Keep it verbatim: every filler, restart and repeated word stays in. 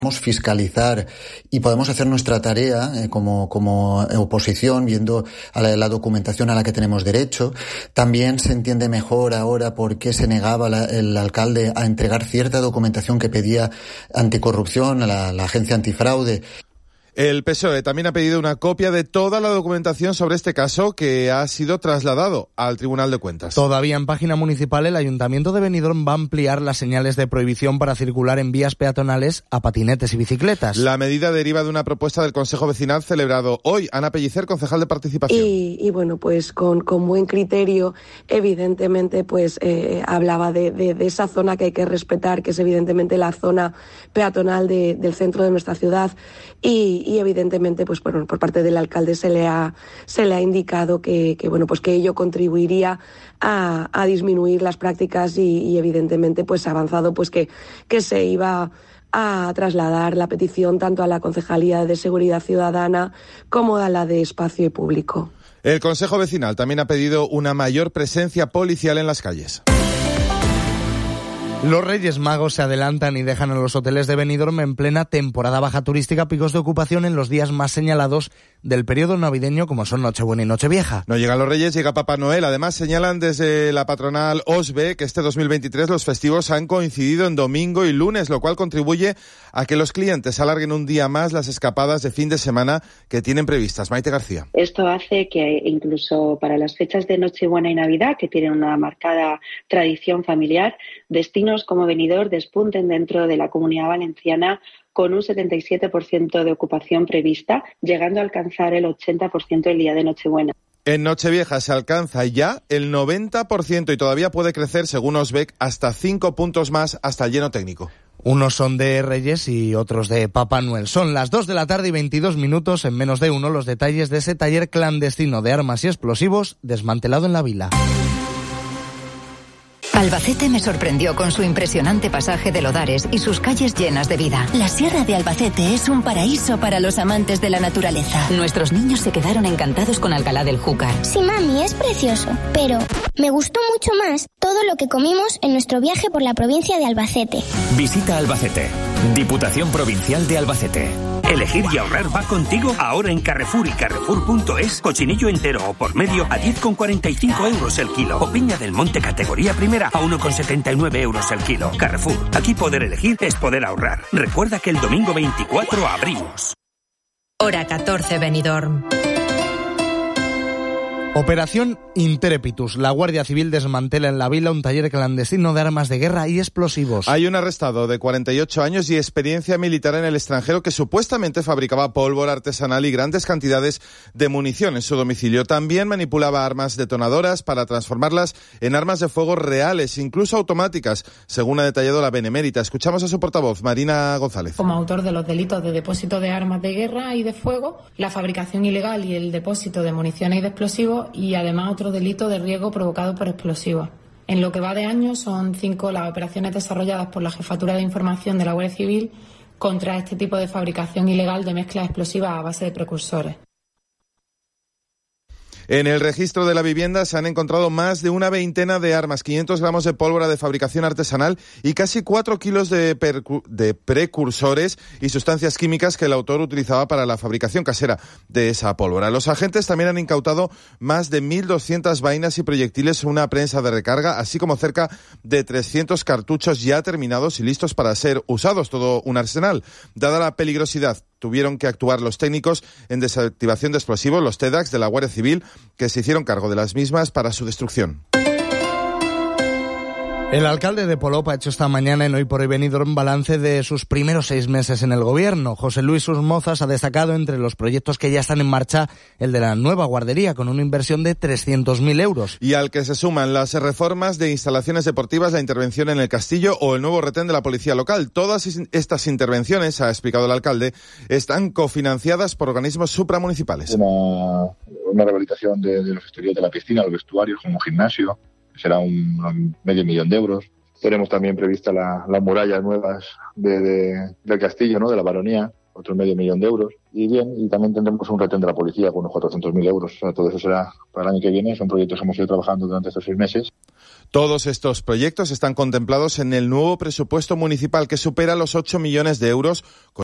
fiscalizar y podemos hacer nuestra tarea eh, como, como oposición, viendo a la, la documentación a la que tenemos derecho. También se entiende mejor ahora por qué se negaba la, el alcalde a entregar cierta documentación que pedía anticorrupción a la, la agencia antifraude. El P S O E también ha pedido una copia de toda la documentación sobre este caso que ha sido trasladado al Tribunal de Cuentas. Todavía en página municipal, el Ayuntamiento de Benidorm va a ampliar las señales de prohibición para circular en vías peatonales a patinetes y bicicletas. La medida deriva de una propuesta del Consejo Vecinal celebrado hoy. Ana Pellicer, concejal de Participación. Y, y bueno, pues con, con buen criterio, evidentemente, pues eh, hablaba de, de, de esa zona que hay que respetar, que es evidentemente la zona peatonal de, del centro de nuestra ciudad. Y, y evidentemente, pues bueno, por parte del alcalde se le ha se le ha indicado que, que bueno, pues que ello contribuiría a, a disminuir las prácticas y, y evidentemente, pues ha avanzado, pues que que se iba a trasladar la petición tanto a la Concejalía de Seguridad Ciudadana como a la de Espacio y Público. El Consejo Vecinal también ha pedido una mayor presencia policial en las calles. Los Reyes Magos se adelantan y dejan a los hoteles de Benidorm en plena temporada baja turística picos de ocupación en los días más señalados del periodo navideño, como son Nochebuena y Nochevieja. No llegan los Reyes, llega Papá Noel. Además, señalan desde la patronal O S B E que este dos mil veintitrés los festivos han coincidido en domingo y lunes, lo cual contribuye a que los clientes alarguen un día más las escapadas de fin de semana que tienen previstas. Maite García. Esto hace que incluso para las fechas de Nochebuena y Navidad, que tienen una marcada tradición familiar, destinos como Benidorm despunten dentro de la Comunidad Valenciana con un setenta y siete por ciento de ocupación prevista, llegando a alcanzar el ochenta por ciento el día de Nochebuena. En Nochevieja se alcanza ya el noventa por ciento y todavía puede crecer, según O S B E C, hasta cinco puntos más hasta el lleno técnico. Unos son de Reyes y otros de Papá Noel. Son las dos de la tarde y veintidós minutos, en menos de uno, los detalles de ese taller clandestino de armas y explosivos desmantelado en la vila. Albacete me sorprendió con su impresionante pasaje de Lodares y sus calles llenas de vida. La Sierra de Albacete es un paraíso para los amantes de la naturaleza. Nuestros niños se quedaron encantados con Alcalá del Júcar. Sí, mami, es precioso, pero me gustó mucho más todo lo que comimos en nuestro viaje por la provincia de Albacete. Visita Albacete, Diputación Provincial de Albacete. Elegir y ahorrar va contigo ahora en Carrefour y Carrefour punto es. Cochinillo entero o por medio a diez con cuarenta y cinco euros el kilo. O piña del monte categoría primera a uno con setenta y nueve euros el kilo. Carrefour, aquí poder elegir es poder ahorrar. Recuerda que el domingo veinticuatro abrimos. Hora catorce, Benidorm. Operación Intrepitus. La Guardia Civil desmantela en la vila un taller clandestino de armas de guerra y explosivos. Hay un arrestado de cuarenta y ocho años y experiencia militar en el extranjero que supuestamente fabricaba pólvora artesanal y grandes cantidades de munición en su domicilio. También manipulaba armas detonadoras para transformarlas en armas de fuego reales, incluso automáticas, según ha detallado la Benemérita. Escuchamos a su portavoz, Marina González. Como autor de los delitos de depósito de armas de guerra y de fuego, la fabricación ilegal y el depósito de municiones y de explosivos, y además otro delito de riesgo provocado por explosivos. En lo que va de año son cinco las operaciones desarrolladas por la Jefatura de Información de la Guardia Civil contra este tipo de fabricación ilegal de mezclas explosivas a base de precursores. En el registro de la vivienda se han encontrado más de una veintena de armas, quinientos gramos de pólvora de fabricación artesanal y casi cuatro kilos de, percu- de precursores y sustancias químicas que el autor utilizaba para la fabricación casera de esa pólvora. Los agentes también han incautado más de mil doscientas vainas y proyectiles, una prensa de recarga, así como cerca de trescientos cartuchos ya terminados y listos para ser usados, todo un arsenal. Dada la peligrosidad, tuvieron que actuar los técnicos en desactivación de explosivos, los TEDAX de la Guardia Civil, que se hicieron cargo de las mismas para su destrucción. El alcalde de Polop ha hecho esta mañana en Hoy por Hoy Benidorm balance de sus primeros seis meses en el gobierno. José Luis Susmozas ha destacado entre los proyectos que ya están en marcha el de la nueva guardería, con una inversión de trescientos mil euros. Y al que se suman las reformas de instalaciones deportivas, la intervención en el Castillo o el nuevo retén de la policía local. Todas estas intervenciones, ha explicado el alcalde, están cofinanciadas por organismos supramunicipales. Una, una rehabilitación de, de los exteriores de la piscina, los vestuarios, como un gimnasio. Será un, un medio millón de euros. Tenemos también prevista la, las murallas nuevas de, de, del castillo, ¿no? De la baronía, otro medio millón de euros. Y bien, y también tendremos un retén de la policía con unos cuatrocientos mil euros. O sea, todo eso será para el año que viene. Son proyectos que hemos ido trabajando durante estos seis meses. Todos estos proyectos están contemplados en el nuevo presupuesto municipal, que supera los ocho millones de euros,